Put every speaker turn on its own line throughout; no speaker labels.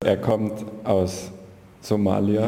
Er kommt aus Somalia,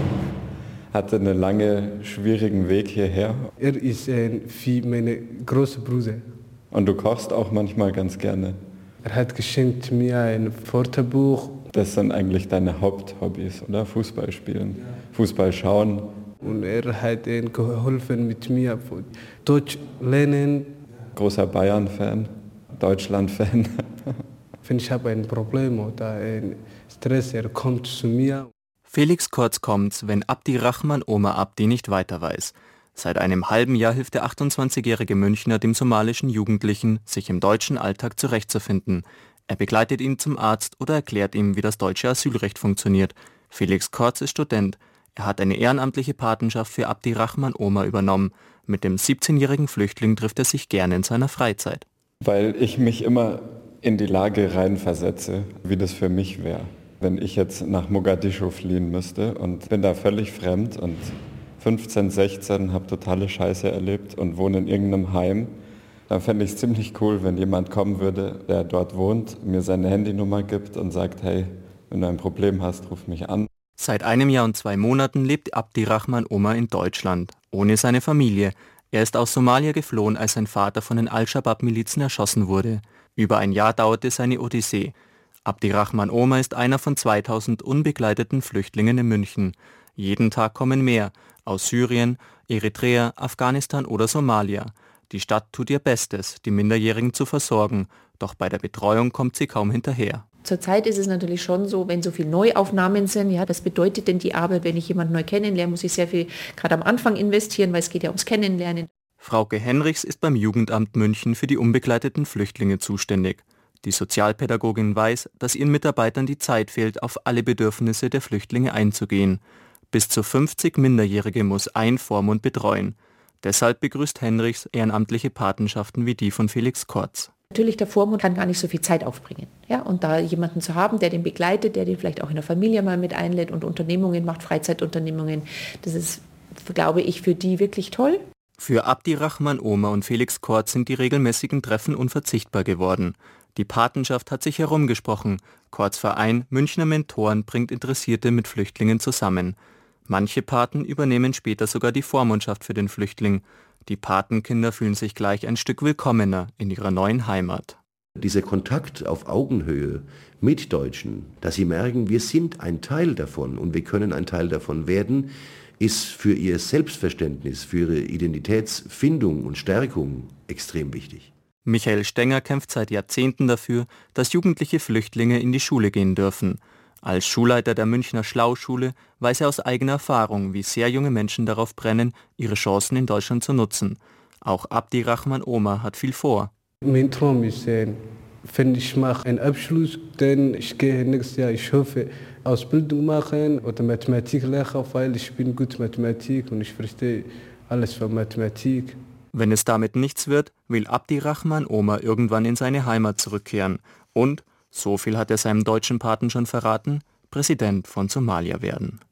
hatte einen langen, schwierigen Weg hierher.
Er ist wie mein großer Bruder.
Und du kochst auch manchmal ganz gerne.
Er hat geschenkt mir ein Wörterbuch.
Das sind eigentlich deine Haupthobbys, oder? Fußball spielen, ja. Fußball schauen.
Und er hat geholfen mit mir Deutsch lernen.
Großer Bayern-Fan, Deutschland-Fan.
Wenn ich habe ein Problem oder einen Stress, er kommt zu mir.
Felix Kortz kommt, wenn Abdirahman Omar Abdi nicht weiter weiß. Seit einem halben Jahr hilft der 28-jährige Münchner dem somalischen Jugendlichen, sich im deutschen Alltag zurechtzufinden. Er begleitet ihn zum Arzt oder erklärt ihm, wie das deutsche Asylrecht funktioniert. Felix Kortz ist Student. Er hat eine ehrenamtliche Patenschaft für Abdirahman Omar übernommen. Mit dem 17-jährigen Flüchtling trifft er sich gerne in seiner Freizeit.
Weil ich mich immer in die Lage reinversetze, wie das für mich wäre, wenn ich jetzt nach Mogadischu fliehen müsste und bin da völlig fremd und 15, 16, habe totale Scheiße erlebt und wohne in irgendeinem Heim. Dann fände ich es ziemlich cool, wenn jemand kommen würde, der dort wohnt, mir seine Handynummer gibt und sagt, hey, wenn du ein Problem hast, ruf mich an.
Seit einem Jahr und 2 Monaten lebt Abdirahman Omar in Deutschland, ohne seine Familie. Er ist aus Somalia geflohen, als sein Vater von den Al-Shabaab-Milizen erschossen wurde. Über ein Jahr dauerte seine Odyssee. Abdirahman Omar ist einer von 2000 unbegleiteten Flüchtlingen in München. Jeden Tag kommen mehr, aus Syrien, Eritrea, Afghanistan oder Somalia. Die Stadt tut ihr Bestes, die Minderjährigen zu versorgen, doch bei der Betreuung kommt sie kaum hinterher.
Zurzeit ist es natürlich schon so, wenn so viele Neuaufnahmen sind, ja, was bedeutet denn die Arbeit, wenn ich jemanden neu kennenlerne, muss ich sehr viel gerade am Anfang investieren, weil es geht ja ums Kennenlernen.
Frauke Henrichs ist beim Jugendamt München für die unbegleiteten Flüchtlinge zuständig. Die Sozialpädagogin weiß, dass ihren Mitarbeitern die Zeit fehlt, auf alle Bedürfnisse der Flüchtlinge einzugehen. Bis zu 50 Minderjährige muss ein Vormund betreuen. Deshalb begrüßt Henrichs ehrenamtliche Patenschaften wie die von Felix Kortz.
Natürlich, der Vormund kann gar nicht so viel Zeit aufbringen. Ja, und da jemanden zu haben, der den begleitet, der den vielleicht auch in der Familie mal mit einlädt und Unternehmungen macht, Freizeitunternehmungen, das ist, glaube ich, für die wirklich toll.
Für Abdirahman Omar und Felix Kortz sind die regelmäßigen Treffen unverzichtbar geworden. Die Patenschaft hat sich herumgesprochen. Kortz Verein Münchner Mentoren bringt Interessierte mit Flüchtlingen zusammen. Manche Paten übernehmen später sogar die Vormundschaft für den Flüchtling. Die Patenkinder fühlen sich gleich ein Stück willkommener in ihrer neuen Heimat.
Dieser Kontakt auf Augenhöhe mit Deutschen, dass sie merken, wir sind ein Teil davon und wir können ein Teil davon werden, ist für ihr Selbstverständnis, für ihre Identitätsfindung und Stärkung extrem wichtig.
Michael Stenger kämpft seit Jahrzehnten dafür, dass jugendliche Flüchtlinge in die Schule gehen dürfen. Als Schulleiter der Münchner Schlau-Schule weiß er aus eigener Erfahrung, wie sehr junge Menschen darauf brennen, ihre Chancen in Deutschland zu nutzen. Auch Abdirahman Omar hat viel vor.
Mein Traum ist, wenn ich mache einen Abschluss, dann ich gehe nächstes Jahr, ich hoffe, Ausbildung machen oder Mathematiklehrer, weil ich bin gut Mathematik und ich verstehe alles von Mathematik.
Wenn es damit nichts wird, will Abdirahman Omar irgendwann in seine Heimat zurückkehren und, so viel hat er seinem deutschen Paten schon verraten, Präsident von Somalia werden.